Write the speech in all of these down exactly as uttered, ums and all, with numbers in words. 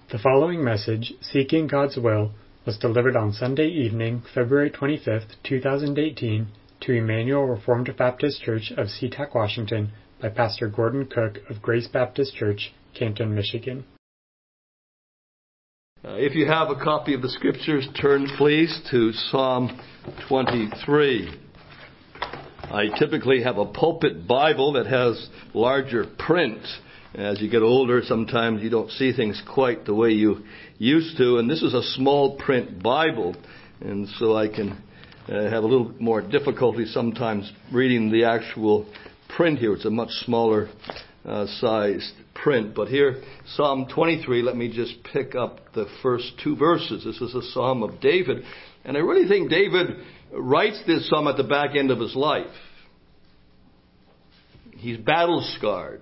The following message, Seeking God's Will, was delivered on Sunday evening, February twenty-fifth, two thousand eighteen, to Emmanuel Reformed Baptist Church of SeaTac, Washington, by Pastor Gordon Cook of Grace Baptist Church, Canton, Michigan. Uh, if you have a copy of the Scriptures, turn please to Psalm twenty-three. I typically have a pulpit Bible that has larger print. As you get older, sometimes you don't see things quite the way you used to. And this is a small print Bible. And so I can uh, have a little more difficulty sometimes reading the actual print here. It's a much smaller uh, sized print. But here, Psalm twenty-three, let me just pick up the first two verses. This is a Psalm of David. And I really think David writes this psalm at the back end of his life. He's battle-scarred.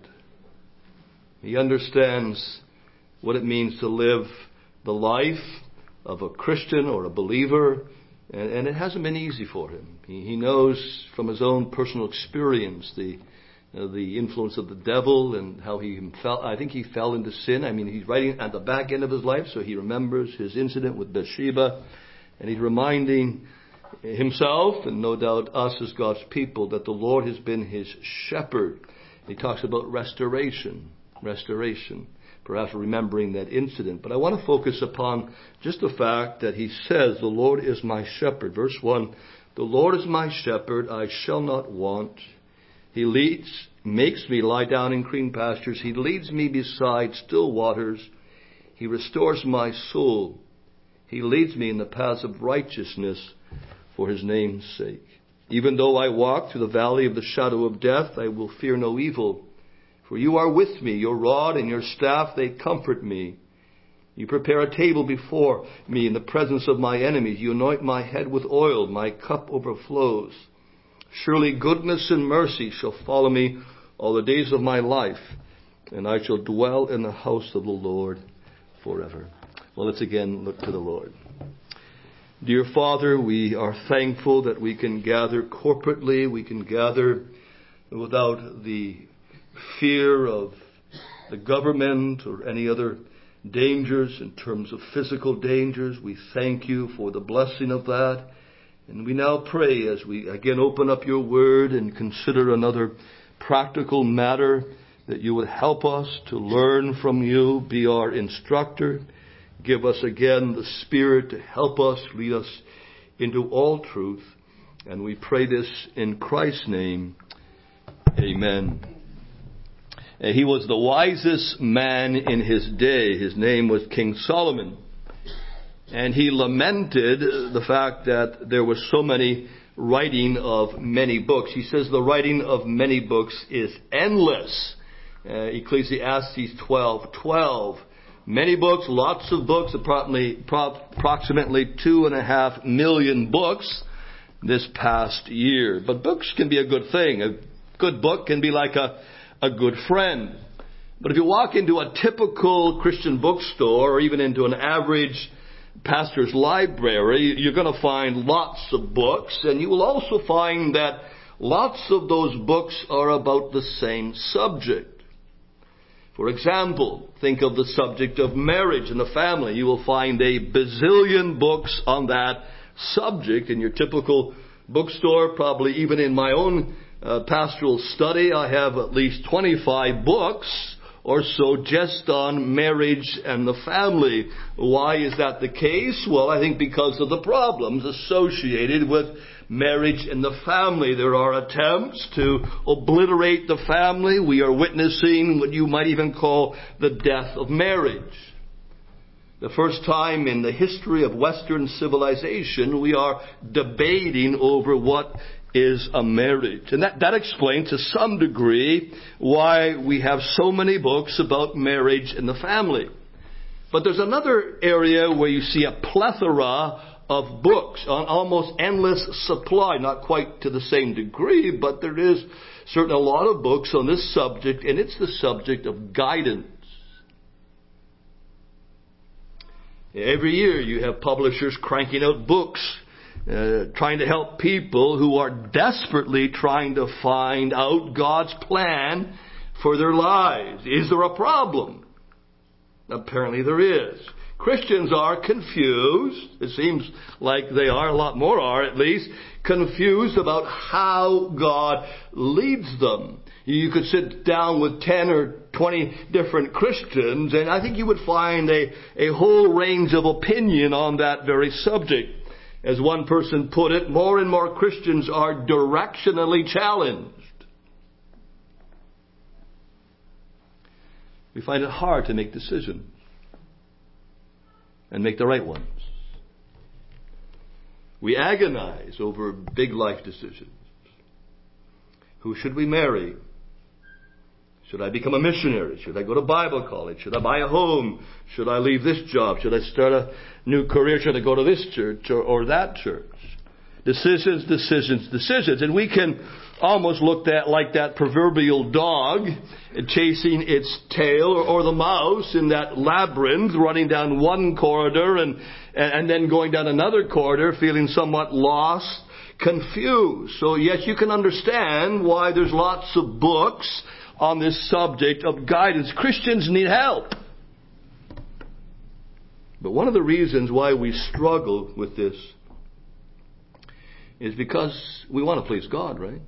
He understands what it means to live the life of a Christian or a believer, and, and it hasn't been easy for him. He, he knows from his own personal experience the uh, the influence of the devil and how he fell. I think he fell into sin. I mean, he's writing at the back end of his life, so he remembers his incident with Bathsheba, and he's reminding himself, and no doubt us as God's people, that the Lord has been his shepherd. He talks about restoration. Restoration, perhaps remembering that incident. But I want to focus upon just the fact that he says, the Lord is my shepherd. Verse one, the Lord is my shepherd, I shall not want. He leads, makes me lie down in green pastures. He leads me beside still waters. He restores my soul. He leads me in the paths of righteousness for his name's sake. Even though I walk through the valley of the shadow of death, I will fear no evil. For you are with me, your rod and your staff, they comfort me. You prepare a table before me in the presence of my enemies. You anoint my head with oil, my cup overflows. Surely goodness and mercy shall follow me all the days of my life, and I shall dwell in the house of the Lord forever. Well, let's again look to the Lord. Dear Father, we are thankful that we can gather corporately, we can gather without the fear of the government or any other dangers in terms of physical dangers. We thank you for the blessing of that. And we now pray as we again open up your word and consider another practical matter that you would help us to learn from you, be our instructor. Give us again the Spirit to help us, lead us into all truth. And we pray this in Christ's name. Amen. He was the wisest man in his day. His name was King Solomon. And he lamented the fact that there was so many writing of many books. He says the writing of many books is endless. Uh, Ecclesiastes twelve twelve. Many books, lots of books, approximately, approximately two and a half million books this past year. But books can be a good thing. A good book can be like a a good friend. But if you walk into a typical Christian bookstore or even into an average pastor's library, you're going to find lots of books, and you will also find that lots of those books are about the same subject. For example, think of the subject of marriage and the family. You will find a bazillion books on that subject in your typical bookstore, probably even in my own Uh, pastoral study. I have at least twenty-five books or so just on marriage and the family. Why is that the case? Well, I think because of the problems associated with marriage and the family. There are attempts to obliterate the family. We are witnessing what you might even call the death of marriage. The first time in the history of Western civilization, we are debating over what is a marriage. And that, that explains to some degree why we have so many books about marriage and the family. But there's another area where you see a plethora of books, an almost endless supply, not quite to the same degree, but there is certainly a lot of books on this subject, and it's the subject of guidance. Every year you have publishers cranking out books Uh, trying to help people who are desperately trying to find out God's plan for their lives. Is there a problem? Apparently there is. Christians are confused. It seems like they are, a lot more are at least, confused about how God leads them. You could sit down with ten or twenty different Christians, and I think you would find a, a whole range of opinion on that very subject. As one person put it, more and more Christians are directionally challenged. We find it hard to make decisions and make the right ones. We agonize over big life decisions. Who should we marry? Should I become a missionary? Should I go to Bible college? Should I buy a home? Should I leave this job? Should I start a new career? Should I go to this church or, or that church? Decisions, decisions, decisions. And we can almost look at like that proverbial dog chasing its tail, or, or the mouse in that labyrinth running down one corridor and, and then going down another corridor feeling somewhat lost, confused. So yes, you can understand why there's lots of books on this subject of guidance. Christians need help. But one of the reasons why we struggle with this is because we want to please God, right?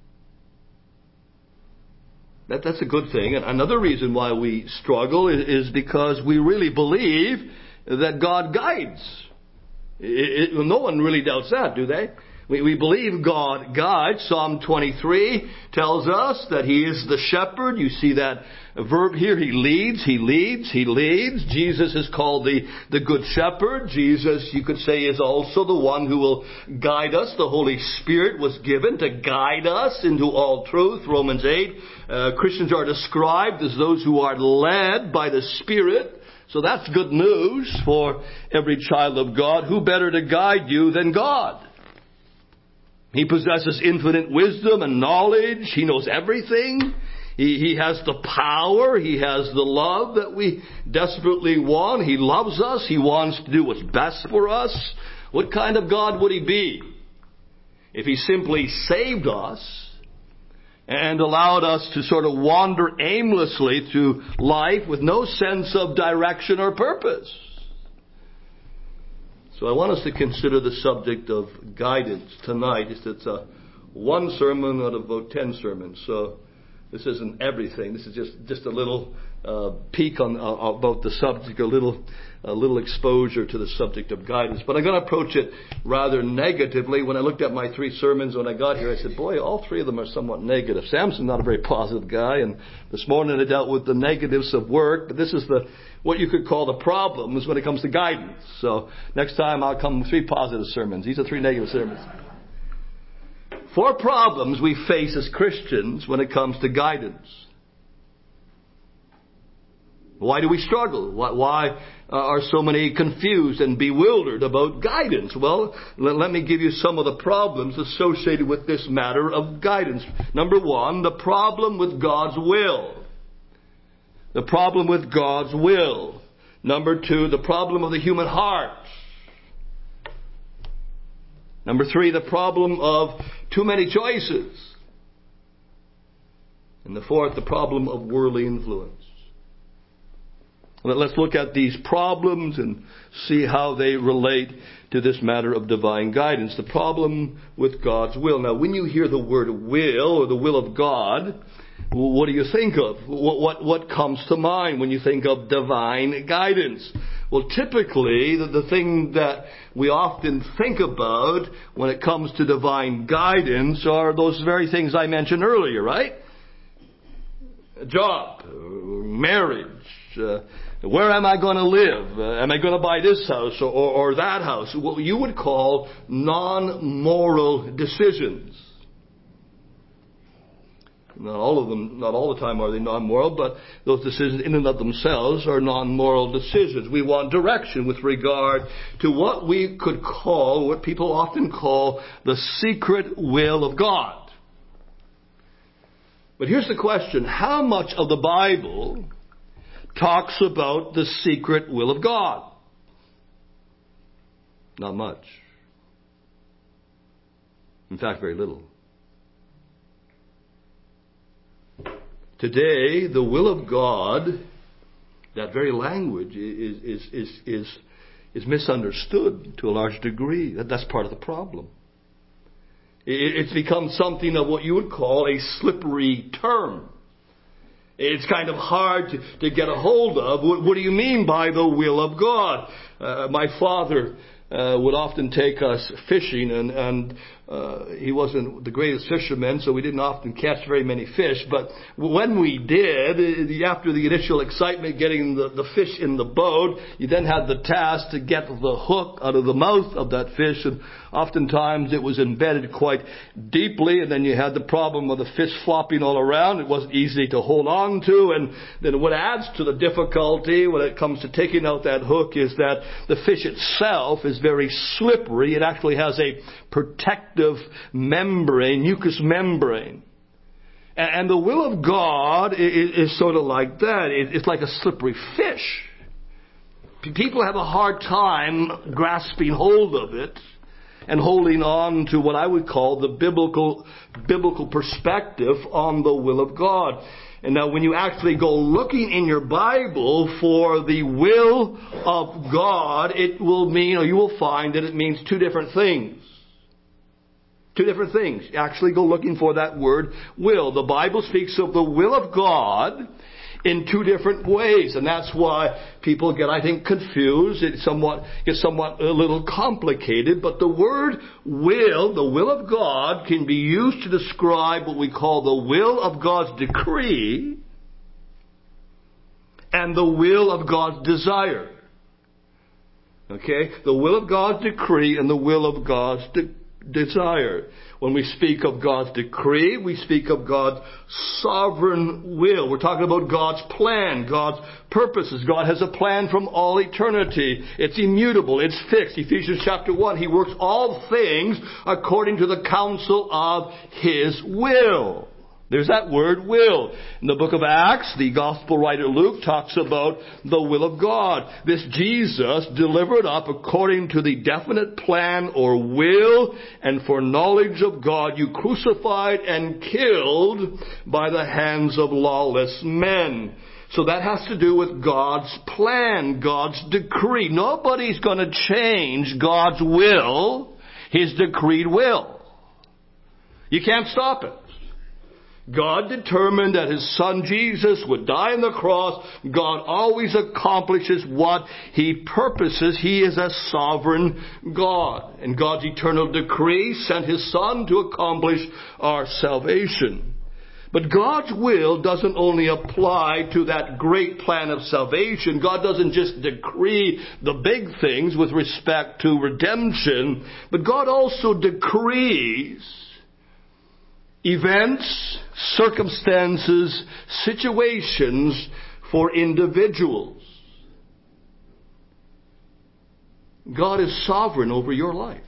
That, that's a good thing. And another reason why we struggle is, is because we really believe that God guides. It, it, no one really doubts that, do they? We, we believe God guides. Psalm twenty-three tells us that He is the shepherd. You see that verb here. He leads, He leads, He leads. Jesus is called the, the good shepherd. Jesus, you could say, is also the one who will guide us. The Holy Spirit was given to guide us into all truth. Romans eight. Uh, Christians are described as those who are led by the Spirit. So that's good news for every child of God. Who better to guide you than God? He possesses infinite wisdom and knowledge. He knows everything. He, he has the power. He has the love that we desperately want. He loves us. He wants to do what's best for us. What kind of God would He be if He simply saved us and allowed us to sort of wander aimlessly through life with no sense of direction or purpose? So I want us to consider the subject of guidance tonight. It's, it's a one sermon out of about ten sermons. So this isn't everything. This is just, just a little uh, peek on uh, about the subject, a little a little exposure to the subject of guidance. But I'm going to approach it rather negatively. When I looked at my three sermons when I got here, I said, boy, all three of them are somewhat negative. Samson's not a very positive guy, and this morning I dealt with the negatives of work, but this is the what you could call the problems when it comes to guidance. So next time I'll come with three positive sermons. These are three negative sermons. Four problems we face as Christians when it comes to guidance. Why do we struggle? Why, why are so many confused and bewildered about guidance? Well, let, let me give you some of the problems associated with this matter of guidance. Number one, the problem with God's will. The problem with God's will. Number two, the problem of the human heart. Number three, the problem of too many choices. And the fourth, the problem of worldly influence. Let's look at these problems and see how they relate to this matter of divine guidance. The problem with God's will. Now, when you hear the word will or the will of God, what do you think of? What, what, what comes to mind when you think of divine guidance? Well, typically, the, the thing that we often think about when it comes to divine guidance are those very things I mentioned earlier, right? A job, marriage, uh, where am I going to live? Uh, am I going to buy this house or, or, or that house? What you would call non-moral decisions. Not all of them, not all the time are they non-moral, but those decisions in and of themselves are non-moral decisions. We want direction with regard to what we could call, what people often call, the secret will of God. But here's the question. How much of the Bible talks about the secret will of God? Not much. In fact, very little. Today, the will of God that very language is, is, is, is, is misunderstood to a large degree. That, that's part of the problem. It, it's become something of what you would call a slippery term. It's kind of hard to, to get a hold of. What, what do you mean by the will of God? Uh, my father uh, would often take us fishing, and, and uh, he wasn't the greatest fisherman, so we didn't often catch very many fish. But when we did, after the initial excitement getting the, the fish in the boat, you then had the task to get the hook out of the mouth of that fish, and oftentimes it was embedded quite deeply, and then you had the problem of the fish flopping all around. It wasn't easy to hold on to, and then what adds to the difficulty when it comes to taking out that hook is that the fish itself is very slippery. It actually has a protective membrane, mucous membrane. And the will of God is sort of like that. It's like a slippery fish. People have a hard time grasping hold of it and holding on to what I would call the biblical biblical perspective on the will of God. And now when you actually go looking in your Bible for the will of God, it will mean, or you will find that it means two different things. Two different things. Actually go looking for that word will. The Bible speaks of the will of God in two different ways, and that's why people get, I think, confused. It somewhat gets somewhat a little complicated. But the word will, the will of God, can be used to describe what we call the will of God's decree and the will of God's desire. Okay, the will of God's decree and the will of God's de- desire. When we speak of God's decree, we speak of God's sovereign will. We're talking about God's plan, God's purposes. God has a plan from all eternity. It's immutable. It's fixed. Ephesians chapter one, He works all things according to the counsel of His will. There's that word will. In the book of Acts, the gospel writer Luke talks about the will of God. This Jesus delivered up according to the definite plan or will and foreknowledge of God, you crucified and killed by the hands of lawless men. So that has to do with God's plan, God's decree. Nobody's going to change God's will, His decreed will. You can't stop it. God determined that His Son Jesus would die on the cross. God always accomplishes what He purposes. He is a sovereign God. And God's eternal decree sent His Son to accomplish our salvation. But God's will doesn't only apply to that great plan of salvation. God doesn't just decree the big things with respect to redemption, but God also decrees events, circumstances, situations for individuals. God is sovereign over your life.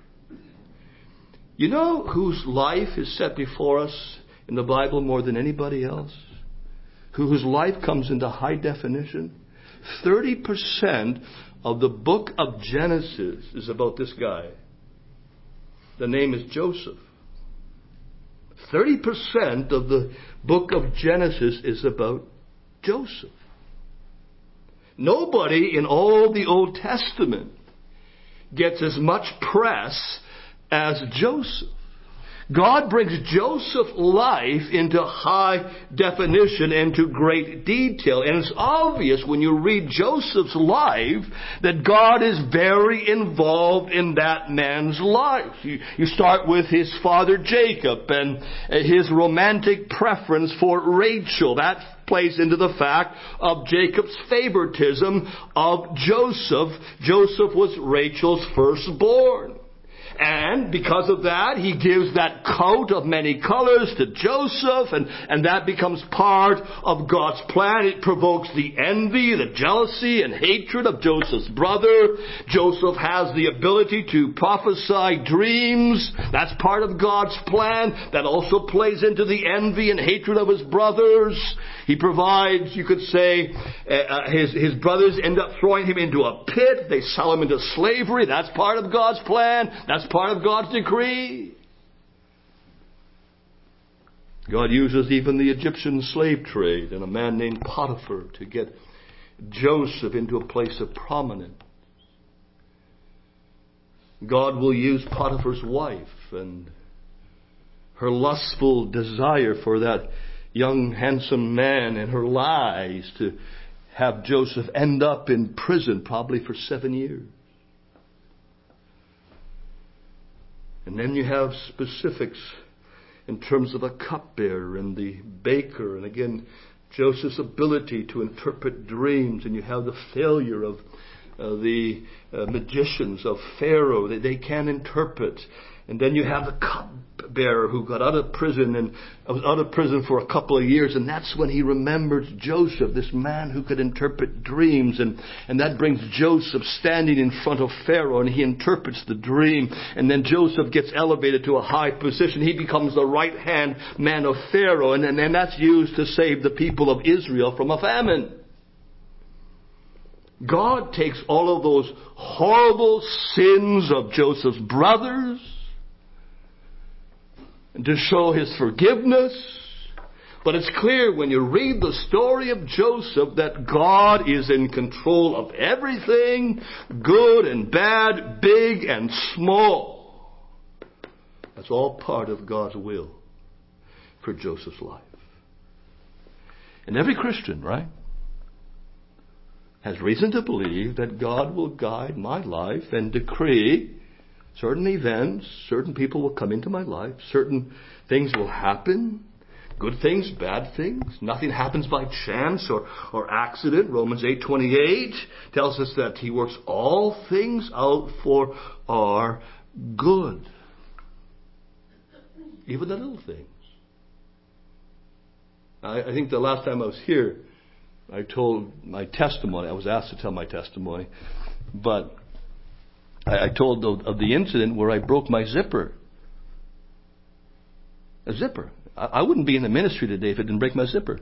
You know whose life is set before us in the Bible more than anybody else? Whose life comes into high definition? thirty percent of the book of Genesis is about this guy. The name is Joseph. thirty percent of the book of Genesis is about Joseph. Nobody in all the Old Testament gets as much press as Joseph. God brings Joseph's life into high definition and to great detail. And it's obvious when you read Joseph's life that God is very involved in that man's life. You, you start with his father Jacob and his romantic preference for Rachel. That plays into the fact of Jacob's favoritism of Joseph. Joseph was Rachel's firstborn. And because of that, he gives that coat of many colors to Joseph, and, and that becomes part of God's plan. It provokes the envy, the jealousy, and hatred of Joseph's brother. Joseph has the ability to prophesy dreams. That's part of God's plan. That also plays into the envy and hatred of his brothers. He provides, you could say, uh, his, his brothers end up throwing him into a pit. They sell him into slavery. That's part of God's plan. That's part of God's decree. God uses even the Egyptian slave trade and a man named Potiphar to get Joseph into a place of prominence. God will use Potiphar's wife and her lustful desire for that young, handsome man and her lies to have Joseph end up in prison probably for seven years. And then you have specifics in terms of a cupbearer and the baker. And again, Joseph's ability to interpret dreams. And you have the failure of uh, the uh, magicians of Pharaoh. They, they can't interpret. And then you have the cupbearer who got out of prison and was out of prison for a couple of years. And that's when he remembers Joseph, this man who could interpret dreams. And, and that brings Joseph standing in front of Pharaoh, and he interprets the dream. And then Joseph gets elevated to a high position. He becomes the right-hand man of Pharaoh. And, and, and that's used to save the people of Israel from a famine. God takes all of those horrible sins of Joseph's brothers to show His forgiveness. But it's clear when you read the story of Joseph that God is in control of everything, good and bad, big and small. That's all part of God's will for Joseph's life. And every Christian, right, has reason to believe that God will guide my life and decree certain events, certain people will come into my life, certain things will happen, good things, bad things. Nothing happens by chance or, or accident. Romans eight twenty-eight tells us that He works all things out for our good. Even the little things. I, I think the last time I was here, I told my testimony. I was asked to tell my testimony. But I told of the incident where I broke my zipper. A zipper. I wouldn't be in the ministry today if it didn't break my zipper.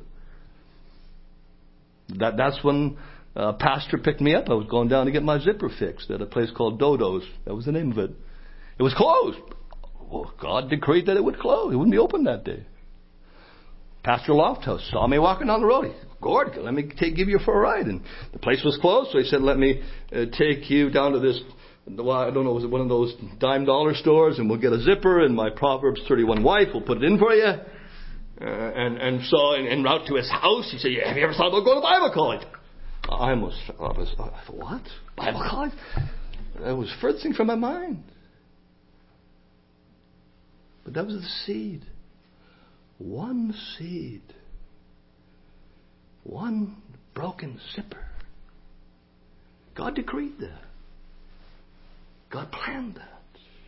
That That's when a pastor picked me up. I was going down to get my zipper fixed at a place called Dodo's. That was the name of it. It was closed. Well, God decreed that it would close. It wouldn't be open that day. Pastor Lofthouse saw me walking down the road. He said, Gord, let me take, give you for a ride. And the place was closed, so he said, let me uh, take you down to this, I don't know, was it one of those dime dollar stores, and we'll get a zipper, and my Proverbs thirty-one wife will put it in for you. Uh, and, and so, en, en route to his house, he said, have you ever thought about going to Bible college? I almost, I was, I thought, what? Bible college? That was furthest thing from my mind. But that was the seed. One seed. One broken zipper. God decreed that. God planned that.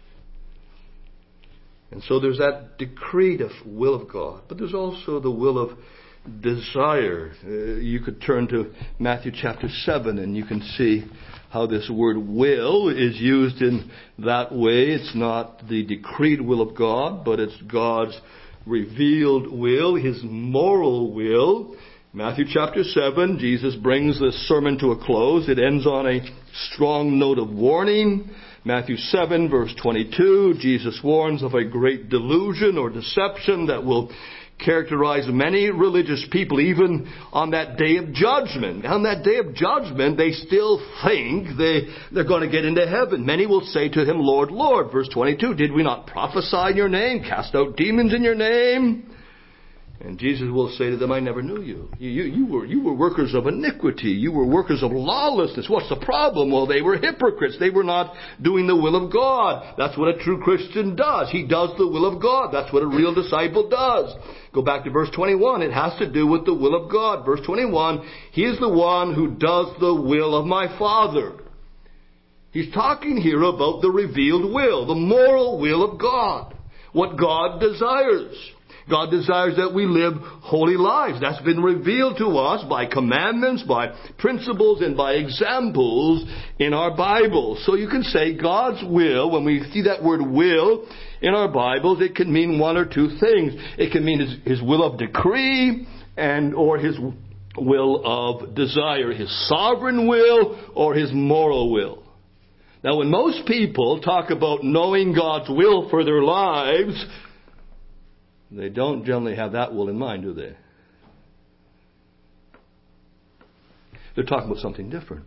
And so there's that decreed of will of God. But there's also the will of desire. Uh, you could turn to Matthew chapter seven and you can see how this word will is used in that way. It's not the decreed will of God, but it's God's revealed will, His moral will. Matthew chapter seven, Jesus brings this sermon to a close. It ends on a strong note of warning. Matthew seven, verse twenty-two, Jesus warns of a great delusion or deception that will characterize many religious people even on that day of judgment. On that day of judgment, they still think they, they're going to get into heaven. Many will say to Him, Lord, Lord. Verse twenty-two, did we not prophesy in Your name, cast out demons in Your name? And Jesus will say to them, I never knew you. You, you. you were you were workers of iniquity. You were workers of lawlessness. What's the problem? Well, they were hypocrites. They were not doing the will of God. That's what a true Christian does. He does the will of God. That's what a real disciple does. Go back to verse twenty-one. It has to do with the will of God. Verse twenty-one, He is the one who does the will of my Father. He's talking here about the revealed will, the moral will of God. What God desires. God desires that we live holy lives. That's been revealed to us by commandments, by principles, and by examples in our Bible. So you can say God's will, when we see that word will in our Bibles, it can mean one or two things. It can mean His, his will of decree and or His will of desire, His sovereign will or His moral will. Now when most people talk about knowing God's will for their lives, they don't generally have that will in mind, do they? They're talking about something different.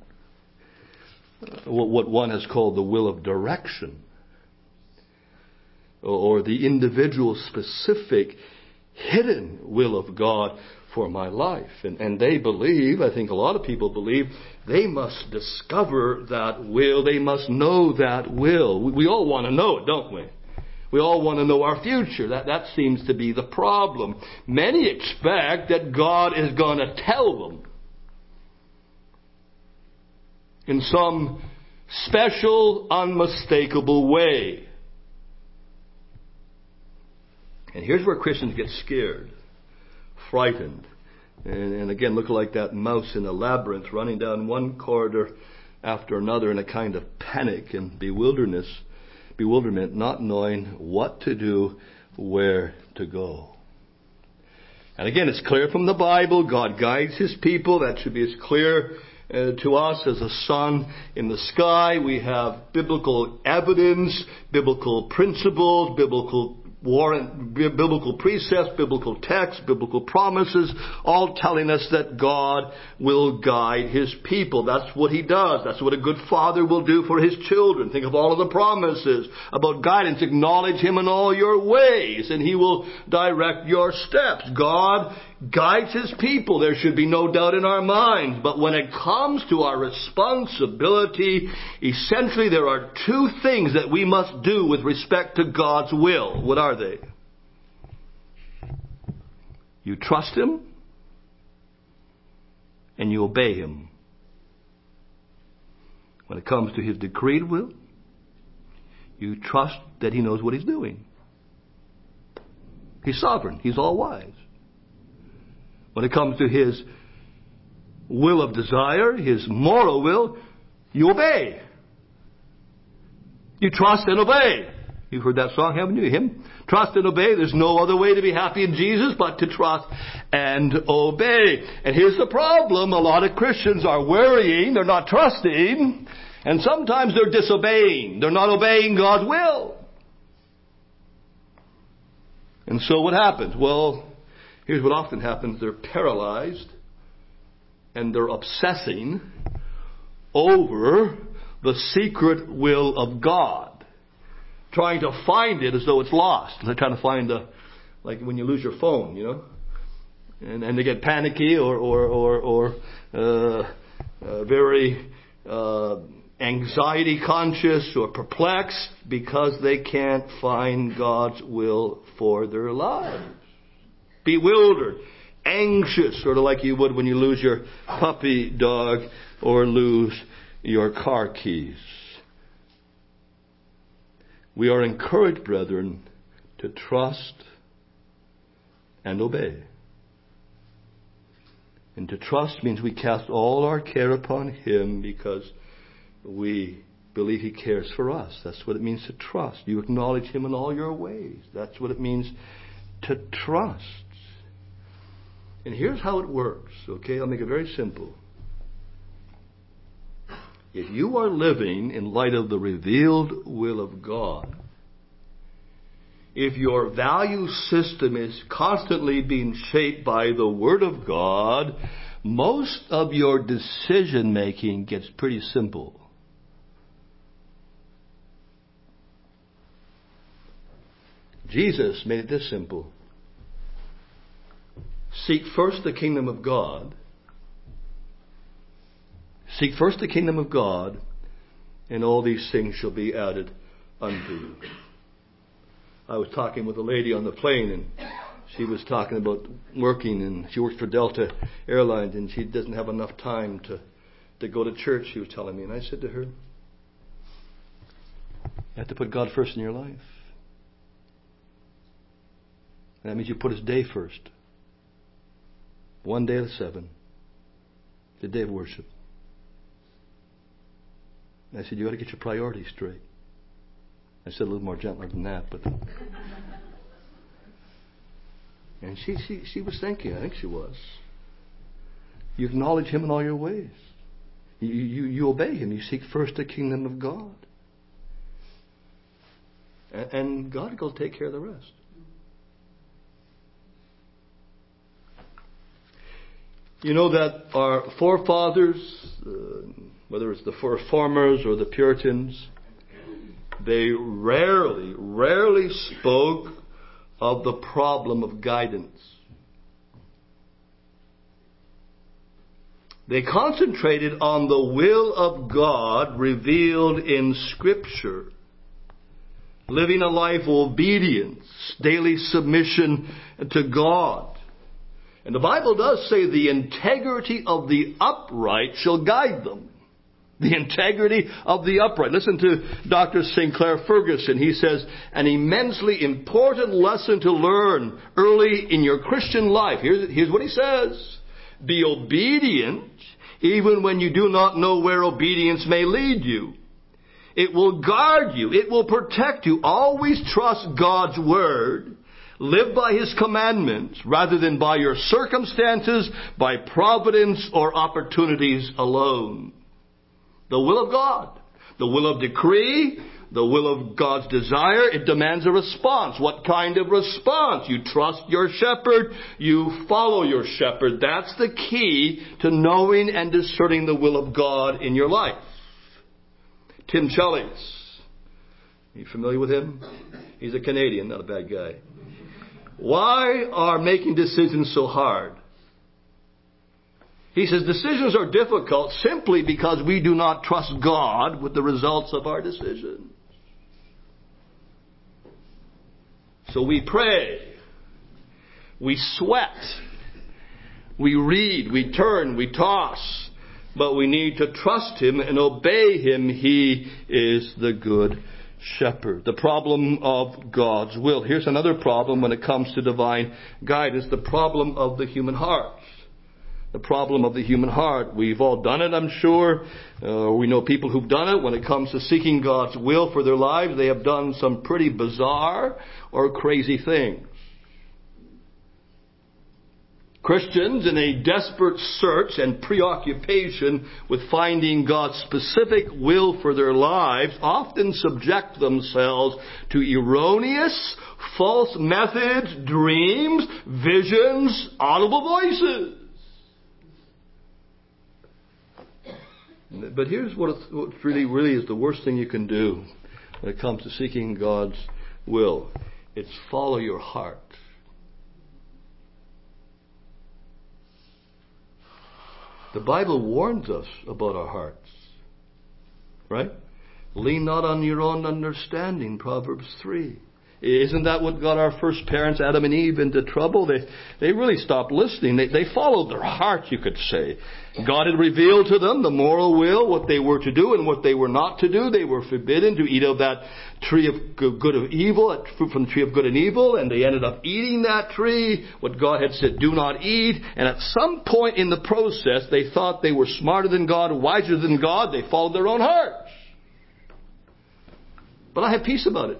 What one has called the will of direction, or the individual specific hidden will of God for my life. And, and they believe, I think a lot of people believe, they must discover that will. They must know that will. We, we all want to know it, don't we? We all want to know our future. That, that seems to be the problem. Many expect that God is going to tell them in some special, unmistakable way. And here's where Christians get scared, frightened, and, and again look like that mouse in a labyrinth, running down one corridor after another in a kind of panic and bewilderness, bewilderment, not knowing what to do, where to go. And again, it's clear from the Bible, God guides His people. That should be as clear Uh, to us as a sun in the sky. We have biblical evidence, biblical principles, biblical warrant, biblical precepts, biblical texts, biblical promises, all telling us that God will guide His people. That's what He does. That's what a good father will do for his children. Think of all of the promises about guidance. Acknowledge Him in all your ways, and He will direct your steps. God guides His people. There should be no doubt in our minds. But when it comes to our responsibility, essentially there are two things that we must do with respect to God's will. What are they? You trust Him and you obey Him. When it comes to His decreed will, you trust that He knows what He's doing. He's sovereign. He's all-wise. When it comes to His will of desire, His moral will, you obey. You trust and obey. You've heard that song, haven't you? Hymn? Trust and obey. There's no other way to be happy in Jesus but to trust and obey. And here's the problem. A lot of Christians are worrying. They're not trusting. And sometimes they're disobeying. They're not obeying God's will. And so what happens? Well, here's what often happens. They're paralyzed and they're obsessing over the secret will of God, trying to find it as though it's lost. They're trying to find a, like when you lose your phone, you know, and, and they get panicky or or or, or uh, uh, very uh, anxiety conscious or perplexed because they can't find God's will for their lives. Bewildered, anxious, sort of like you would when you lose your puppy dog or lose your car keys. We are encouraged, brethren, to trust and obey. And to trust means we cast all our care upon Him because we believe He cares for us. That's what it means to trust. You acknowledge Him in all your ways. That's what it means to trust. And here's how it works, okay? I'll make it very simple. If you are living in light of the revealed will of God, if your value system is constantly being shaped by the Word of God, most of your decision making gets pretty simple. Jesus made it this simple. Seek first the kingdom of God. Seek first the kingdom of God, and all these things shall be added unto you. I was talking with a lady on the plane, and she was talking about working, and she works for Delta Airlines, and she doesn't have enough time to, to go to church, she was telling me. And I said to her, you have to put God first in your life. And that means you put His day first. One day of the seven. The day of worship. And I said, you got to get your priorities straight. I said a little more gentler than that, but... And she, she, she was thinking, I think she was. You acknowledge Him in all your ways. You, you, you obey Him. You seek first the kingdom of God. And, and God will take care of the rest. You know that our forefathers, uh, whether it's the Reformers or the Puritans, they rarely, rarely spoke of the problem of guidance. They concentrated on the will of God revealed in Scripture. Living a life of obedience, daily submission to God. And the Bible does say the integrity of the upright shall guide them. The integrity of the upright. Listen to Doctor Sinclair Ferguson. He says, an immensely important lesson to learn early in your Christian life. Here's, here's what he says. Be obedient even when you do not know where obedience may lead you. It will guard you. It will protect you. Always trust God's Word. Live by His commandments rather than by your circumstances, by providence or opportunities alone. The will of God, the will of decree, the will of God's desire, it demands a response. What kind of response? You trust your shepherd, you follow your shepherd. That's the key to knowing and discerning the will of God in your life. Tim Challies. Are you familiar with him? He's a Canadian, not a bad guy. Why are making decisions so hard? He says decisions are difficult simply because we do not trust God with the results of our decisions. So we pray, we sweat, we read, we turn, we toss, but we need to trust Him and obey Him. He is the good shepherd. The problem of God's will. Here's another problem when it comes to divine guidance, the problem of the human heart. The problem of the human heart. We've all done it, I'm sure. Uh, we know people who've done it. When it comes to seeking God's will for their lives, they have done some pretty bizarre or crazy things. Christians, in a desperate search and preoccupation with finding God's specific will for their lives, often subject themselves to erroneous, false methods, dreams, visions, audible voices. But here's what, what really, really is the worst thing you can do when it comes to seeking God's will. It's follow your heart. The Bible warns us about our hearts. Right? Lean not on your own understanding, Proverbs three. Isn't that what got our first parents, Adam and Eve, into trouble? They they really stopped listening. They, they followed their heart, you could say. God had revealed to them the moral will, what they were to do and what they were not to do. They were forbidden to eat of that tree of good and evil, fruit from the tree of good and evil, and they ended up eating that tree, what God had said, do not eat. And at some point in the process, they thought they were smarter than God, wiser than God. They followed their own hearts. But I have peace about it.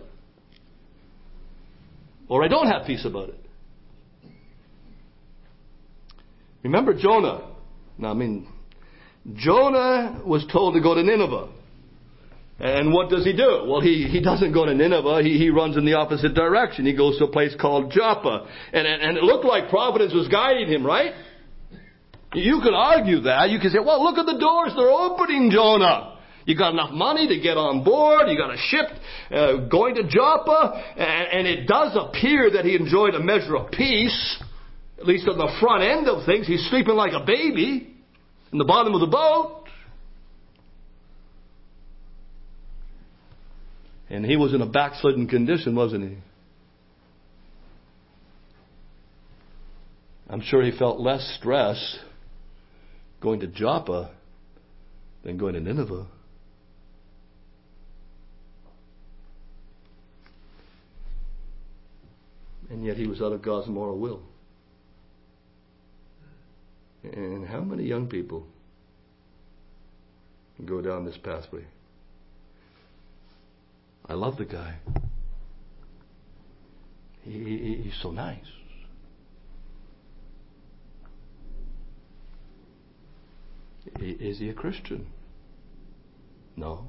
Or I don't have peace about it. Remember Jonah. Now, I mean, Jonah was told to go to Nineveh. And what does he do? Well, he, he doesn't go to Nineveh. He, he runs in the opposite direction. He goes to a place called Joppa. And, and, and it looked like Providence was guiding him, right? You could argue that. You could say, well, look at the doors. They're opening, Jonah. You got enough money to get on board. You got a ship uh, going to Joppa. And, and it does appear that he enjoyed a measure of peace. At least on the front end of things. He's sleeping like a baby in the bottom of the boat. And he was in a backslidden condition, wasn't he? I'm sure he felt less stress going to Joppa than going to Nineveh. And yet he was out of God's moral will. And how many young people go down this pathway? I love the guy. He, he, he's so nice. Is he a Christian? No.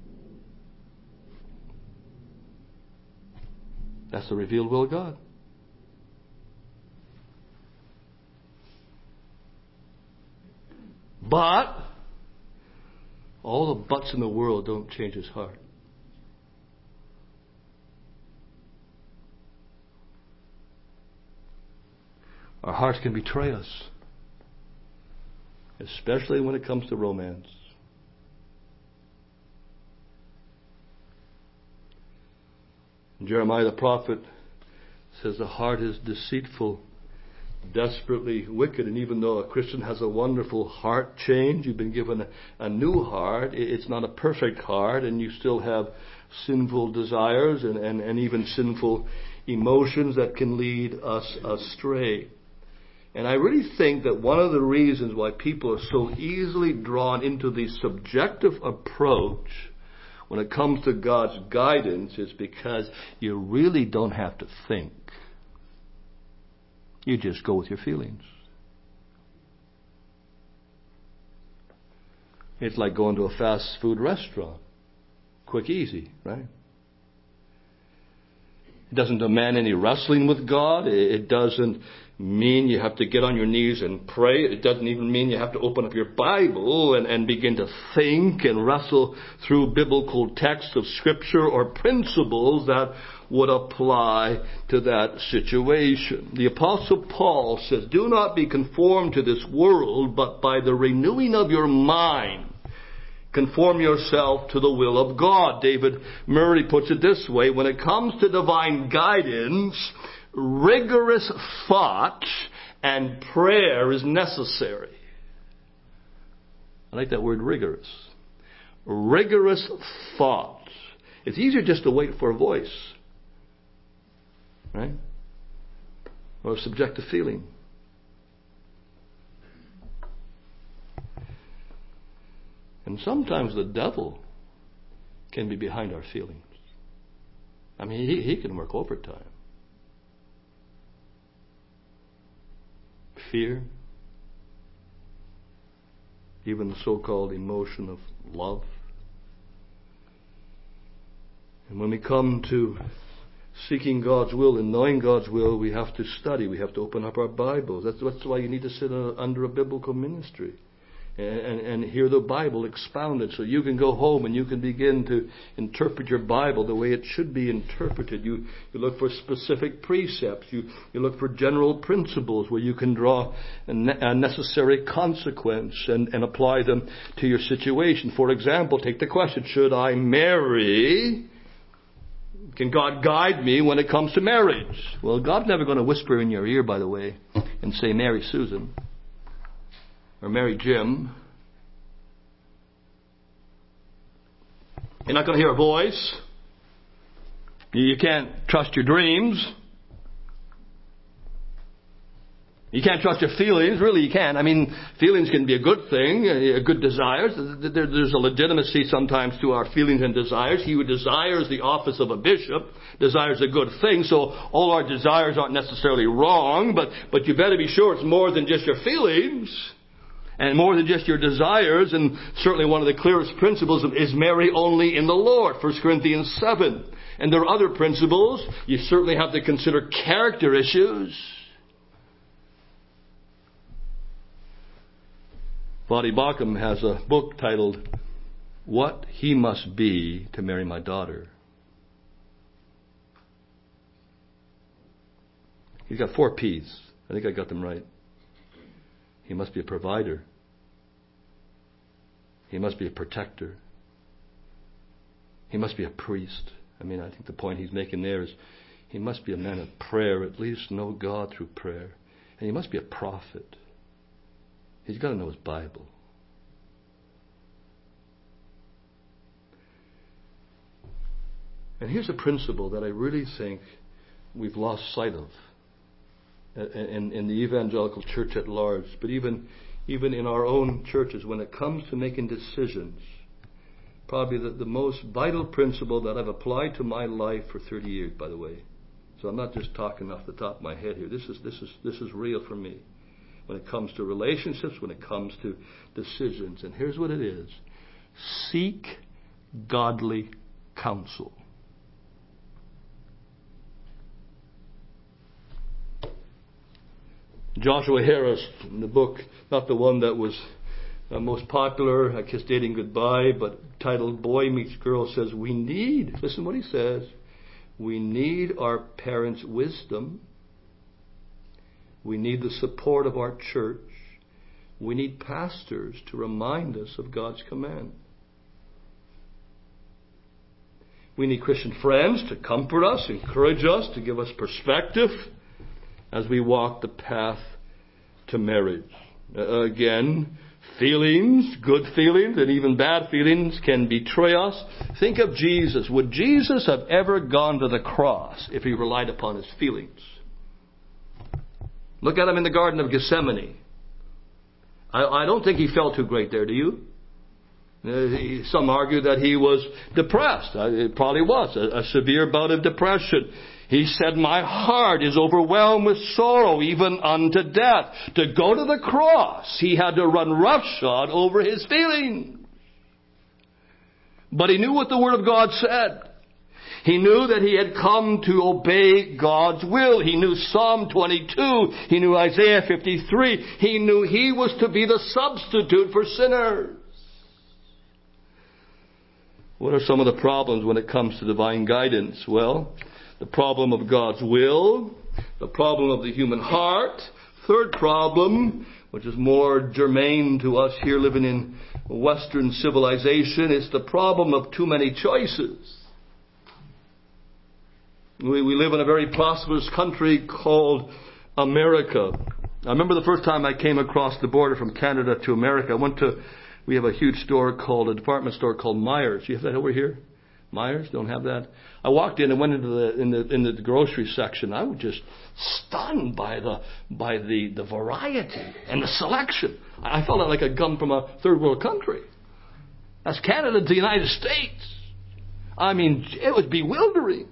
That's the revealed will of God. But all the buts in the world don't change his heart. Our hearts can betray us, especially when it comes to romance. Jeremiah the prophet says the heart is deceitful, desperately wicked. And even though a Christian has a wonderful heart change, you've been given a, a new heart, it's not a perfect heart, and you still have sinful desires and, and, and even sinful emotions that can lead us astray. And I really think that one of the reasons why people are so easily drawn into the subjective approach when it comes to God's guidance is because you really don't have to think. You just go with your feelings. It's like going to a fast food restaurant. Quick, easy, right? It doesn't demand any wrestling with God. It doesn't mean you have to get on your knees and pray. It doesn't even mean you have to open up your Bible and, and begin to think and wrestle through biblical texts of Scripture or principles that would apply to that situation. The Apostle Paul says, do not be conformed to this world, but by the renewing of your mind, conform yourself to the will of God. David Murray puts it this way: when it comes to divine guidance, rigorous thought and prayer is necessary. I like that word, rigorous. Rigorous thought. It's easier just to wait for a voice, right? Or a subjective feeling. And sometimes the devil can be behind our feelings. I mean, he, he can work overtime. Fear, even the so-called emotion of love. And when we come to seeking God's will and knowing God's will, we have to study. We have to open up our Bibles. That's, that's why you need to sit under a biblical ministry and, and, and hear the Bible expounded, so you can go home and you can begin to interpret your Bible the way it should be interpreted. You, you look for specific precepts. You, you look for general principles where you can draw a, ne- a necessary consequence and, and apply them to your situation. For example, take the question, should I marry? Can God guide me when it comes to marriage? Well, God's never going to whisper in your ear, by the way, and say, marry Susan or marry Jim. You're not going to hear a voice. You can't trust your dreams. You can't trust your feelings. Really, you can't. I mean, feelings can be a good thing, a good desires. There's a legitimacy sometimes to our feelings and desires. He who desires the office of a bishop desires a good thing. So all our desires aren't necessarily wrong, but, but you better be sure it's more than just your feelings and more than just your desires. And certainly one of the clearest principles is marry only in the Lord, First Corinthians seven. And there are other principles. You certainly have to consider character issues. Voddie Baucham has a book titled, What He Must Be to Marry My Daughter. He's got four P's. I think I got them right. He must be a provider. He must be a protector. He must be a priest. I mean, I think the point he's making there is he must be a man of prayer, at least know God through prayer. And he must be a prophet. He's got to know his Bible. And here's a principle that I really think we've lost sight of in, in the evangelical church at large, but even, even in our own churches when it comes to making decisions. Probably the, the most vital principle that I've applied to my life for thirty years, by the way. So I'm not just talking off the top of my head here. This is, this is, this is real for me. When it comes to relationships, when it comes to decisions. And here's what it is. Seek godly counsel. Joshua Harris, in the book, not the one that was uh, most popular, I Kiss Dating Goodbye, but titled Boy Meets Girl, says we need, listen what he says, we need our parents' wisdom. We need the support of our church. We need pastors to remind us of God's command. We need Christian friends to comfort us, encourage us, to give us perspective as we walk the path to marriage. Uh, again, feelings, good feelings, and even bad feelings can betray us. Think of Jesus. Would Jesus have ever gone to the cross if he relied upon his feelings? Look at him in the Garden of Gethsemane. I, I don't think he felt too great there, do you? Uh, some argue that he was depressed. Uh, it probably was a, a severe bout of depression. He said, my heart is overwhelmed with sorrow, even unto death. To go to the cross, he had to run roughshod over his feelings. But he knew what the Word of God said. He knew that he had come to obey God's will. He knew Psalm twenty-two. He knew Isaiah fifty-three. He knew he was to be the substitute for sinners. What are some of the problems when it comes to divine guidance? Well, the problem of God's will, the problem of the human heart. Third problem, which is more germane to us here living in Western civilization, is the problem of too many choices. We, we live in a very prosperous country called America. I remember the first time I came across the border from Canada to America. I went to, we have a huge store called, a department store called Myers. You have that over here? Myers? Don't have that? I walked in and went into the in the in the grocery section. I was just stunned by the by the, the variety and the selection. I felt like I'd come from a third world country. That's Canada to the United States. I mean, it was bewildering.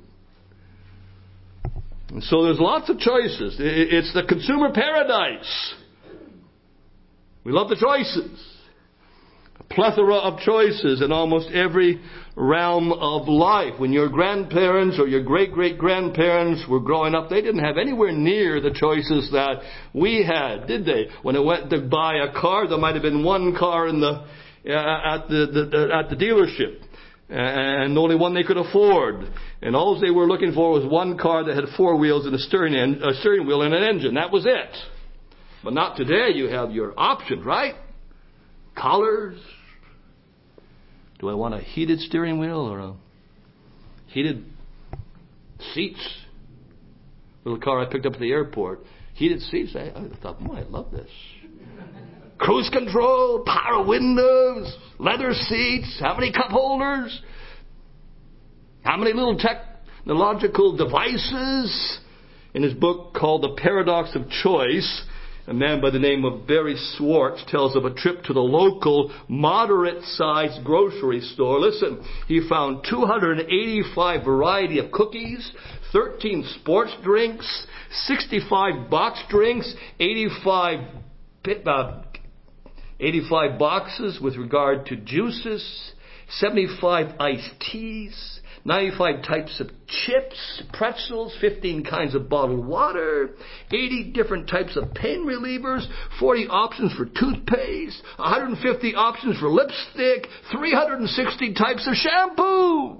And so there's lots of choices. It's the consumer paradise. We love the choices. A plethora of choices in almost every realm of life. When your grandparents or your great-great-grandparents were growing up, they didn't have anywhere near the choices that we had, did they? When it went to buy a car, there might have been one car in the uh, at the, the at the dealership, and only one they could afford. And all they were looking for was one car that had four wheels and a steering en- a steering wheel and an engine. That was it. But not today. You have your options, right? Colors. Do I want a heated steering wheel or a heated seats? Little car I picked up at the airport. Heated seats. I, I thought, oh, I love this. Cruise control, power windows, leather seats. How many cup holders? How many little technological devices? In his book called The Paradox of Choice, a man by the name of Barry Schwartz tells of a trip to the local moderate-sized grocery store. Listen, he found two hundred eighty-five variety of cookies, thirteen sports drinks, sixty-five box drinks, eighty-five, uh, eighty-five boxes with regard to juices, seventy-five iced teas, ninety-five types of chips, pretzels, fifteen kinds of bottled water, eighty different types of pain relievers, forty options for toothpaste, one hundred fifty options for lipstick, three hundred sixty types of shampoo.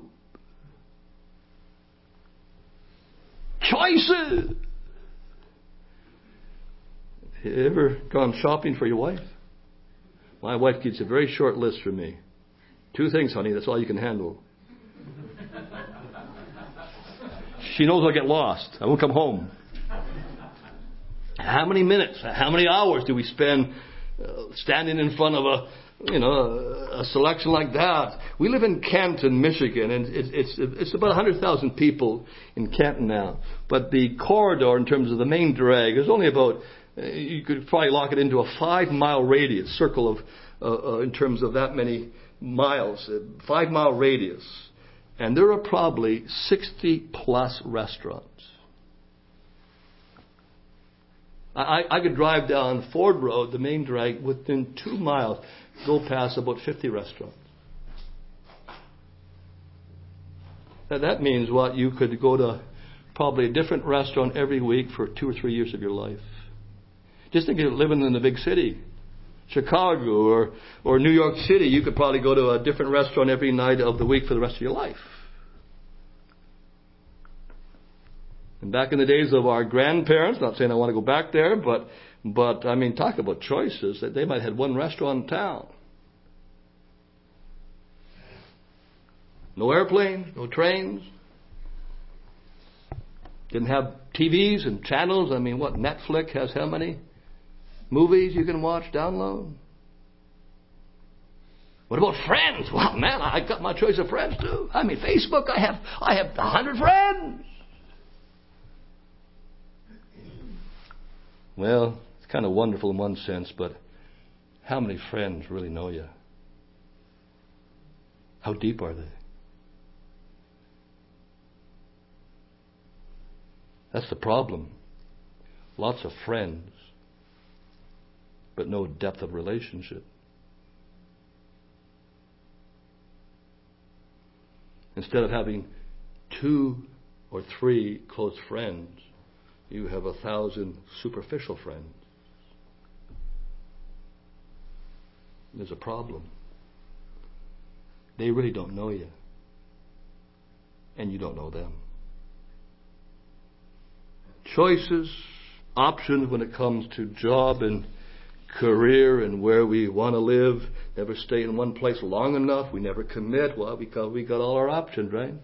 Choices. Have you ever gone shopping for your wife? My wife keeps a very short list for me. Two things, honey, that's all you can handle. She knows I'll get lost. I won't come home. How many minutes, how many hours do we spend uh, standing in front of a, you know, a, a selection like that? We live in Canton, Michigan, and it's it's, it's about one hundred thousand people in Canton now. But the corridor, in terms of the main drag, is only about, uh, you could probably lock it into a five-mile radius, circle of, uh, uh, in terms of that many miles, uh, five-mile radius. And there are probably sixty plus restaurants. I, I could drive down Ford Road, the main drag, within two miles, go past about fifty restaurants. Now that means what? You could go to probably a different restaurant every week for two or three years of your life. Just think of living in the big city. Chicago or, or New York City, you could probably go to a different restaurant every night of the week for the rest of your life. And back in the days of our grandparents, not saying I want to go back there, but, but I mean, talk about choices. They might have had one restaurant in town. No airplanes, no trains. Didn't have T Vs and channels. I mean, what, Netflix has how many movies you can watch, download? What about friends? Well, man, I got my choice of friends too. I mean, Facebook, I have I have a hundred friends. Well, it's kind of wonderful in one sense, but how many friends really know you? How deep are they? That's the problem. Lots of friends, but no depth of relationship. Instead of having two or three close friends, you have a thousand superficial friends. There's a problem. They really don't know you, and you don't know them. Choices, options when it comes to job and career and where we want to live. Never stay in one place long enough. We never commit. Well, because we got all our options, right?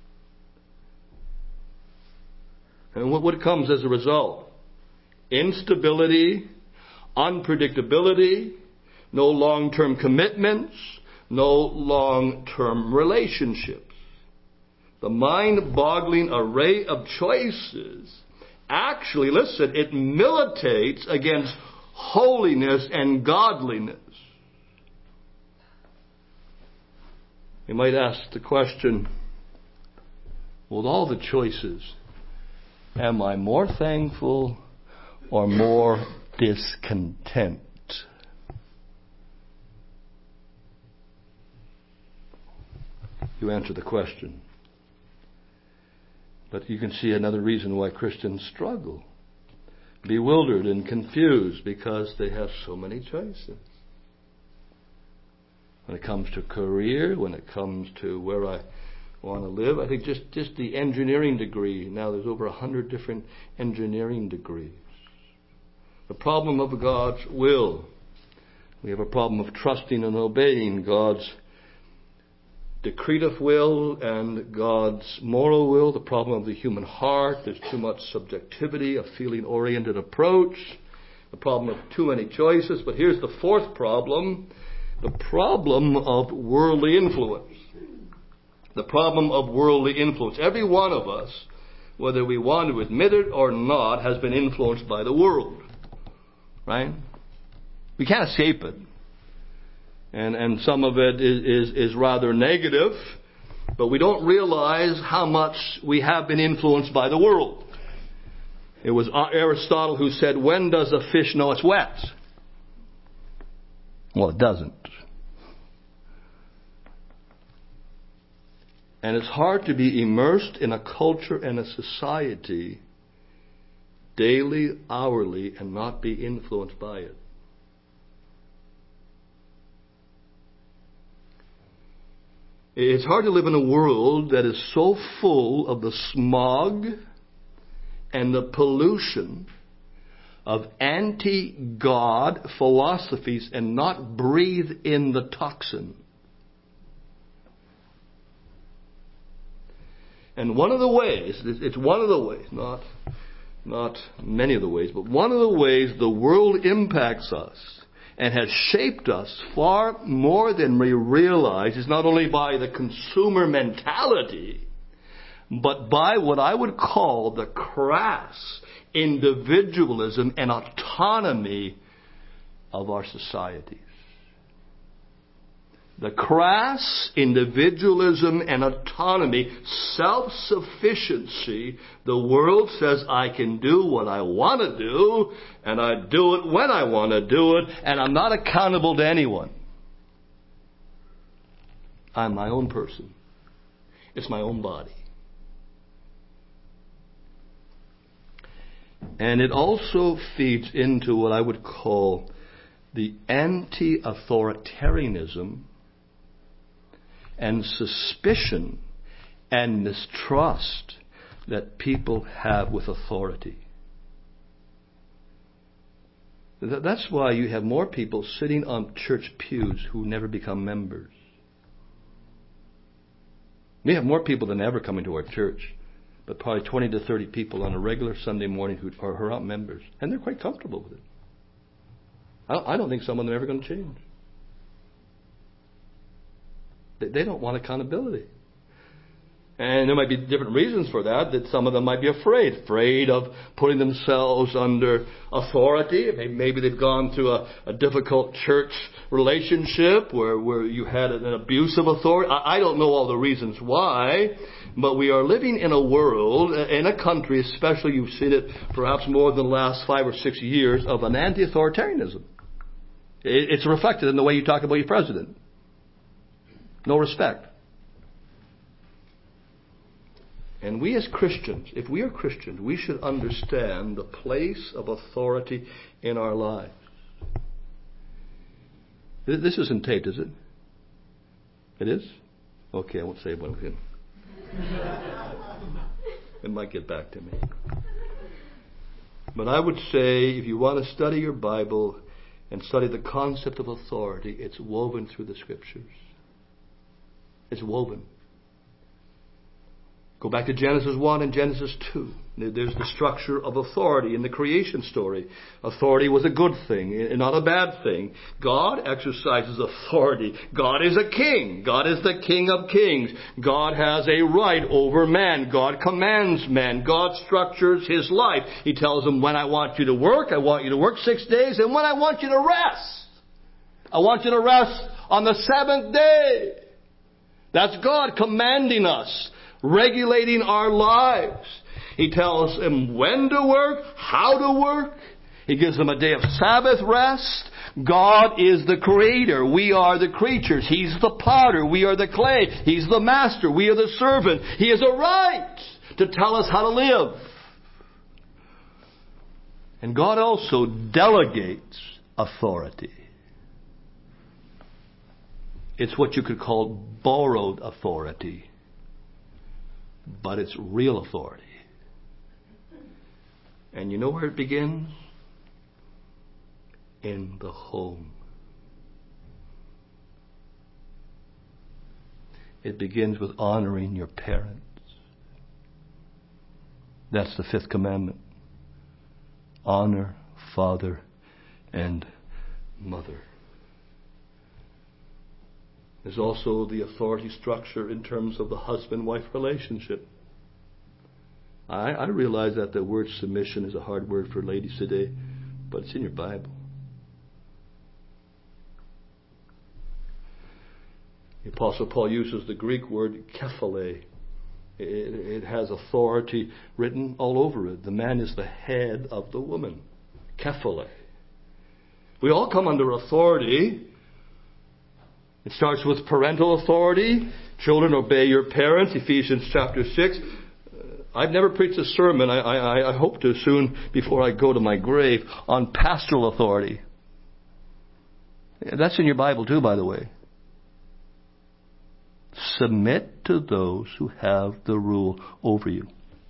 And what, what comes as a result? Instability, unpredictability, no long-term commitments, no long-term relationships. The mind-boggling array of choices actually, listen, it militates against holiness and godliness. You might ask the question, with all the choices, am I more thankful or more discontent? You answer the question. But you can see another reason why Christians struggle. Bewildered and confused because they have so many choices. When it comes to career, when it comes to where I want to live, I think just, just the engineering degree. Now there's over a hundred different engineering degrees. The problem of God's will. We have a problem of trusting and obeying God's decretive will and God's moral will, the problem of the human heart. There's too much subjectivity, a feeling-oriented approach, the problem of too many choices. But here's the fourth problem, the problem of worldly influence. The problem of worldly influence. Every one of us, whether we want to admit it or not, has been influenced by the world. Right? We can't escape it. And, and some of it is, is, is rather negative, but we don't realize how much we have been influenced by the world. It was Aristotle who said, when does a fish know it's wet? Well, it doesn't. And it's hard to be immersed in a culture and a society daily, hourly, and not be influenced by it. It's hard to live in a world that is so full of the smog and the pollution of anti-God philosophies and not breathe in the toxin. And one of the ways, it's one of the ways, not, not many of the ways, but one of the ways the world impacts us and has shaped us far more than we realize is not only by the consumer mentality, but by what I would call the crass individualism and autonomy of our societies. The crass individualism and autonomy, self-sufficiency. The world says I can do what I want to do, and I do it when I want to do it, and I'm not accountable to anyone. I'm my own person. It's my own body. And it also feeds into what I would call the anti-authoritarianism and suspicion and mistrust that people have with authority. That's why you have more people sitting on church pews who never become members. We have more people than ever coming to our church, but probably twenty to thirty people on a regular Sunday morning who are, who are not members. And they're quite comfortable with it. I, I don't think some of them are ever going to change. They, they don't want accountability. And there might be different reasons for that, that some of them might be afraid, afraid of putting themselves under authority. Maybe they've gone through a, a difficult church relationship where, where you had an abuse of authority. I, I don't know all the reasons why, but we are living in a world, in a country, especially you've seen it perhaps more than the last five or six years, of an anti-authoritarianism. It, it's reflected in the way you talk about your president. No respect. And we as Christians, if we are Christians, we should understand the place of authority in our lives. This isn't taped, is it? It is? Okay, I won't say what again. It might get back to me. But I would say, if you want to study your Bible and study the concept of authority, it's woven through the Scriptures. It's woven. Go back to Genesis one and Genesis two. There's the structure of authority in the creation story. Authority was a good thing, not a bad thing. God exercises authority. God is a king. God is the King of kings. God has a right over man. God commands man. God structures his life. He tells him, when I want you to work, I want you to work six days, and when I want you to rest, I want you to rest on the seventh day. That's God commanding us, regulating our lives. He tells them when to work, how to work. He gives them a day of Sabbath rest. God is the creator. We are the creatures. He's the potter. We are the clay. He's the master. We are the servant. He has a right to tell us how to live. And God also delegates authority. It's what you could call borrowed authority. But it's real authority. And you know where it begins? In the home. It begins with honoring your parents. That's the fifth commandment. Honor father and mother. There's also the authority structure in terms of the husband-wife relationship. I, I realize that the word submission is a hard word for ladies today, but it's in your Bible. The Apostle Paul uses the Greek word kephale. It, it has authority written all over it. The man is the head of the woman. Kephale. We all come under authority. It starts with parental authority. Children, obey your parents. Ephesians chapter six. I've never preached a sermon. I, I, I hope to soon before I go to my grave on pastoral authority. That's in your Bible too, by the way. Submit to those who have the rule over you.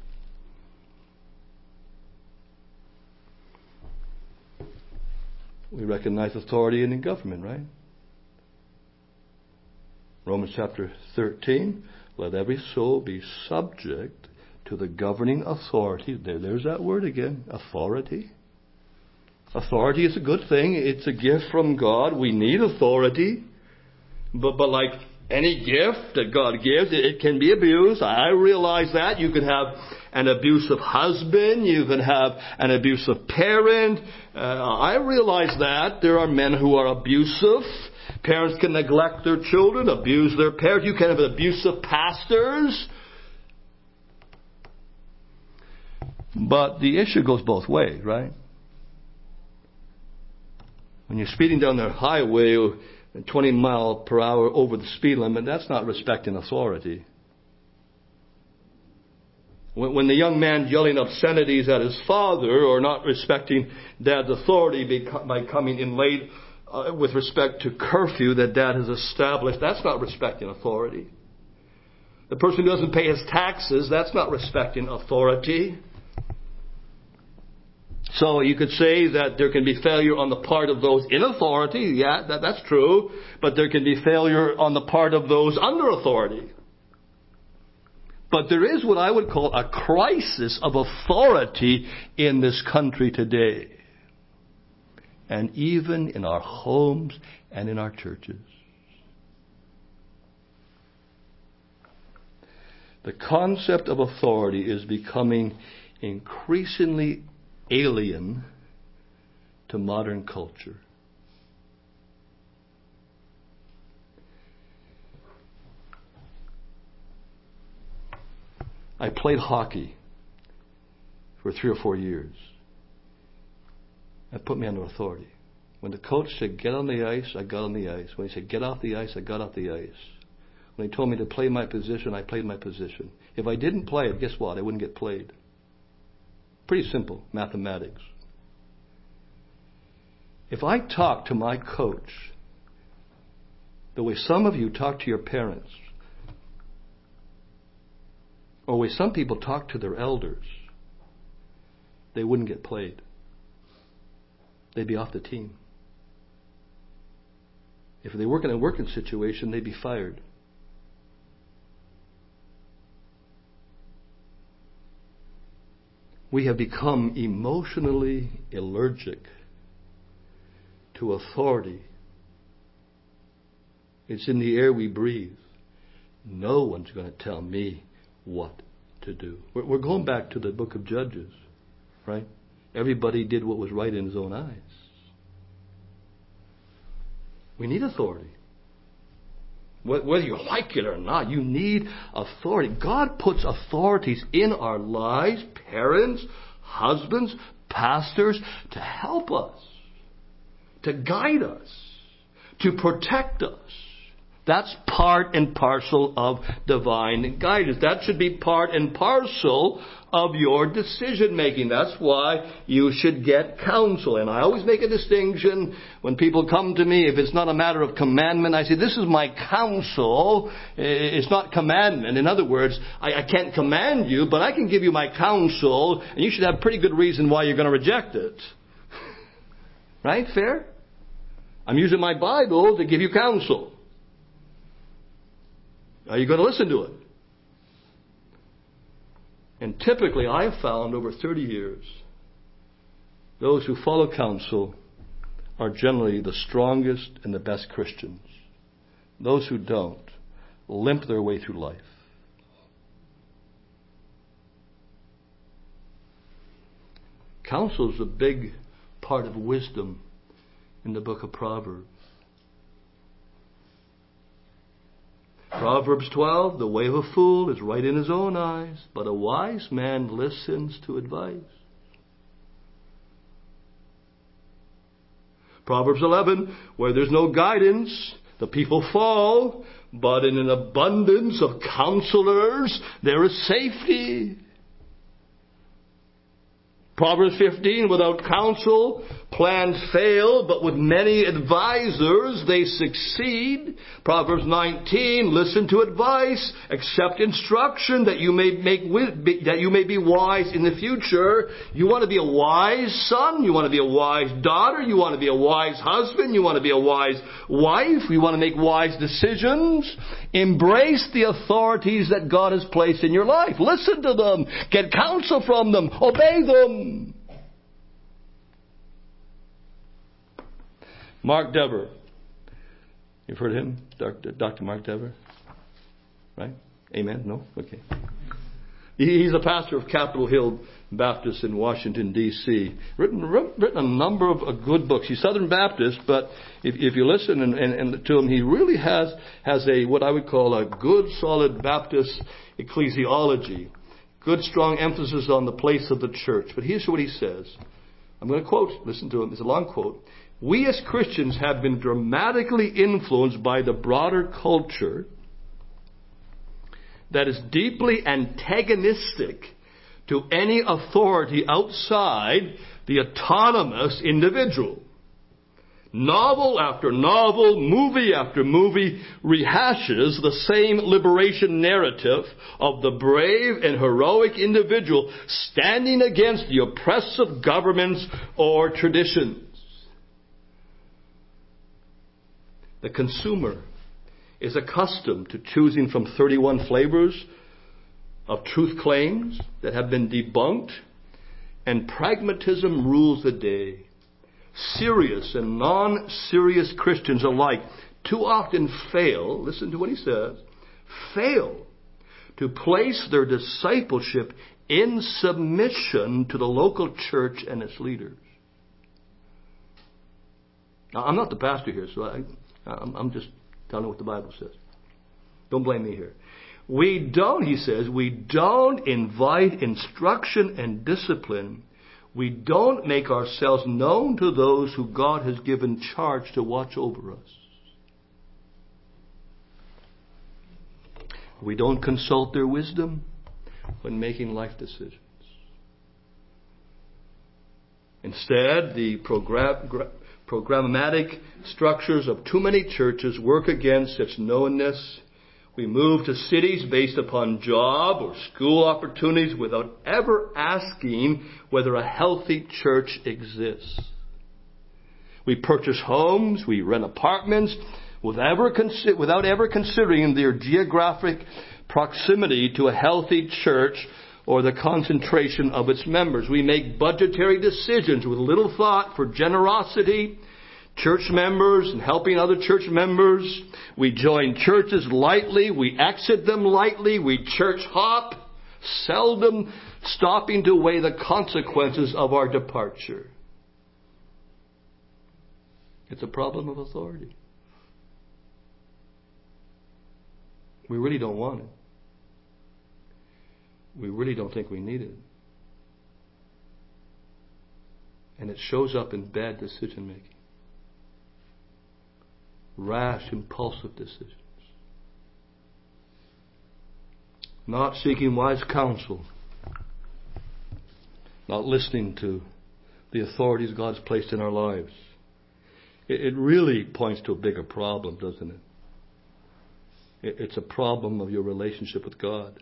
We recognize authority in the government, right? Romans chapter thirteen, let every soul be subject to the governing authority. There, there's that word again, authority. Authority is a good thing. It's a gift from God. We need authority. But, but like any gift that God gives, it, it can be abused. I realize that. You can have an abusive husband. You can have an abusive parent. Uh, I realize that. There are men who are abusive. Parents can neglect their children, abuse their parents. You can have abusive pastors. But the issue goes both ways, right? When you're speeding down the highway twenty mile per hour over the speed limit, that's not respecting authority. When, when the young man's yelling obscenities at his father or not respecting dad's authority by coming in late uh, with respect to curfew that Dad has established, that's not respecting authority. The person who doesn't pay his taxes, that's not respecting authority. So you could say that there can be failure on the part of those in authority. Yeah, that, that's true. But there can be failure on the part of those under authority. But there is what I would call a crisis of authority in this country today. And even in our homes and in our churches. The concept of authority is becoming increasingly alien to modern culture. I played hockey for three or four years. That put me under authority. When the coach said, get on the ice, I got on the ice. When he said, get off the ice, I got off the ice. When he told me to play my position, I played my position. If I didn't play it, guess what? I wouldn't get played. Pretty simple, mathematics. If I talk to my coach the way some of you talk to your parents, or the way some people talk to their elders, they wouldn't get played. They'd be off the team. If they work in a working situation, they'd be fired. We have become emotionally allergic to authority. It's in the air we breathe. No one's going to tell me what to do. We're going back to the book of Judges, right? Everybody did what was right in his own eyes. We need authority. Whether you like it or not, you need authority. God puts authorities in our lives, parents, husbands, pastors, to help us, to guide us, to protect us. That's part and parcel of divine guidance. That should be part and parcel of your decision making. That's why you should get counsel. And I always make a distinction when people come to me. If it's not a matter of commandment, I say, this is my counsel. It's not commandment. In other words, I, I can't command you, but I can give you my counsel, and you should have pretty good reason why you're going to reject it. Right? Fair? I'm using my Bible to give you counsel. Are you going to listen to it? And typically, I have found over thirty years, those who follow counsel are generally the strongest and the best Christians. Those who don't limp their way through life. Counsel is a big part of wisdom in the book of Proverbs. Proverbs twelve, the way of a fool is right in his own eyes, but a wise man listens to advice. Proverbs eleven, where there's no guidance, the people fall, but in an abundance of counselors, there is safety. Proverbs fifteen, without counsel, plans fail, but with many advisors, they succeed. Proverbs nineteen, listen to advice, accept instruction that you may make that you may be wise in the future. You want to be a wise son, you want to be a wise daughter, you want to be a wise husband, you want to be a wise wife, you want to make wise decisions. Embrace the authorities that God has placed in your life. Listen to them, get counsel from them, obey them. Mark Dever. You've heard of him? Doctor Mark Dever? Right? Amen? No? Okay. He's a pastor of Capitol Hill Baptist in Washington, D C Written, written a number of good books. He's Southern Baptist, but if, if you listen and, and, and to him, he really has, has a, what I would call a good, solid Baptist ecclesiology. Good, strong emphasis on the place of the church. But here's what he says. I'm going to quote, listen to him, it's a long quote. We as Christians have been dramatically influenced by the broader culture that is deeply antagonistic to any authority outside the autonomous individual. Novel after novel, movie after movie rehashes the same liberation narrative of the brave and heroic individual standing against the oppressive governments or traditions. The consumer is accustomed to choosing from thirty-one flavors of truth claims that have been debunked, and pragmatism rules the day. Serious and non-serious Christians alike too often fail, listen to what he says, fail to place their discipleship in submission to the local church and its leaders. Now, I'm not the pastor here, so I, I'm, I'm just telling what the Bible says. Don't blame me here. We don't, he says, we don't invite instruction and discipline. We don't make ourselves known to those who God has given charge to watch over us. We don't consult their wisdom when making life decisions. Instead, the program, programmatic structures of too many churches work against its knownness. We move to cities based upon job or school opportunities without ever asking whether a healthy church exists. We purchase homes, we rent apartments without ever, consi- without ever considering their geographic proximity to a healthy church or the concentration of its members. We make budgetary decisions with little thought for generosity, church members, and helping other church members. We join churches lightly. We exit them lightly. We church hop, seldom stopping to weigh the consequences of our departure. It's a problem of authority. We really don't want it. We really don't think we need it. And it shows up in bad decision making. Rash, impulsive decisions. Not seeking wise counsel. Not listening to the authorities God's placed in our lives. It, it really points to a bigger problem, doesn't it? it? It's a problem of your relationship with God.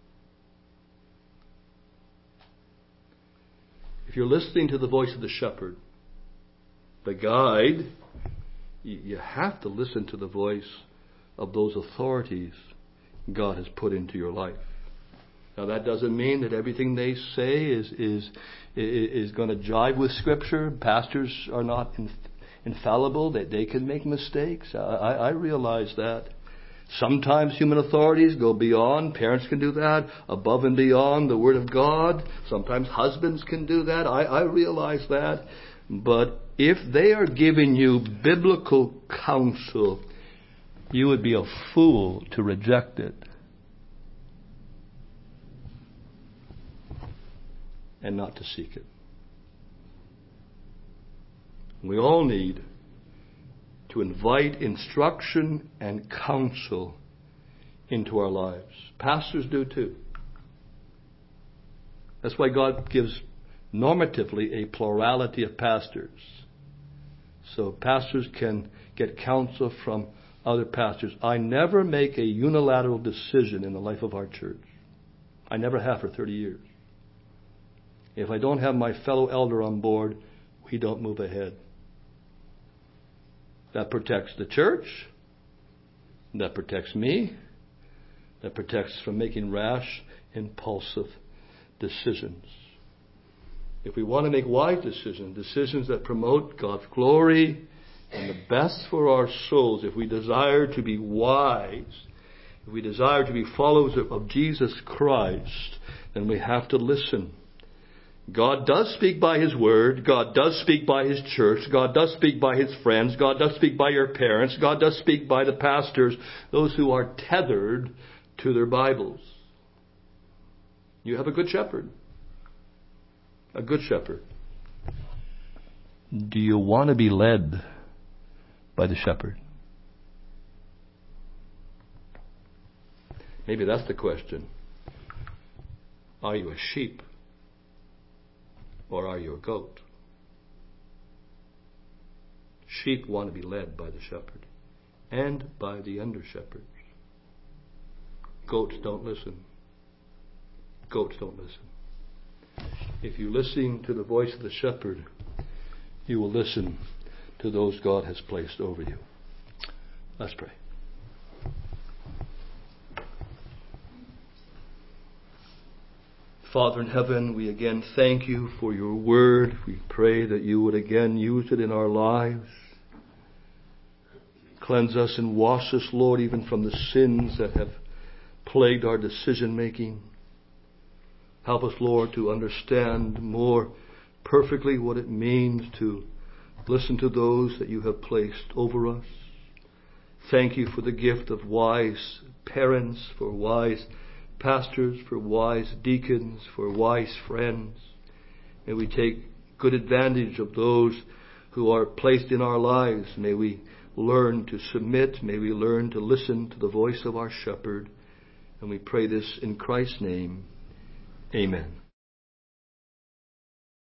If you're listening to the voice of the shepherd, the guide, you have to listen to the voice of those authorities God has put into your life. Now, that doesn't mean that everything they say is is is going to jive with Scripture. Pastors are not infallible; that they can make mistakes. I, I realize that. Sometimes human authorities go beyond. Parents can do that, above and beyond the Word of God. Sometimes husbands can do that. I, I realize that. But if they are giving you biblical counsel, you would be a fool to reject it. And not to seek it. We all need to invite instruction and counsel into our lives. Pastors do too. That's why God gives normatively a plurality of pastors. So pastors can get counsel from other pastors. I never make a unilateral decision in the life of our church. I never have for thirty years. If I don't have my fellow elder on board, we don't move ahead. That protects the church. That protects me. That protects from making rash, impulsive decisions. If we want to make wise decisions, decisions that promote God's glory and the best for our souls, if we desire to be wise, if we desire to be followers of Jesus Christ, then we have to listen. God does speak by His Word. God does speak by His church. God does speak by His friends. God does speak by your parents. God does speak by the pastors, those who are tethered to their Bibles. You have a good shepherd. A good shepherd. Do you want to be led by the shepherd? Maybe that's the question. Are you a sheep? Or are you a goat? Sheep want to be led by the shepherd and by the under-shepherds. Goats don't listen. Goats don't listen. If you listen to the voice of the shepherd, you will listen to those God has placed over you. Let's pray. Father in heaven, we again thank you for your word. We pray that you would again use it in our lives. Cleanse us and wash us, Lord, even from the sins that have plagued our decision making. Help us, Lord, to understand more perfectly what it means to listen to those that you have placed over us. Thank you for the gift of wise parents, for wise pastors, for wise deacons, for wise friends. May we take good advantage of those who are placed in our lives. May we learn to submit. May we learn to listen to the voice of our shepherd. And we pray this in Christ's name. Amen.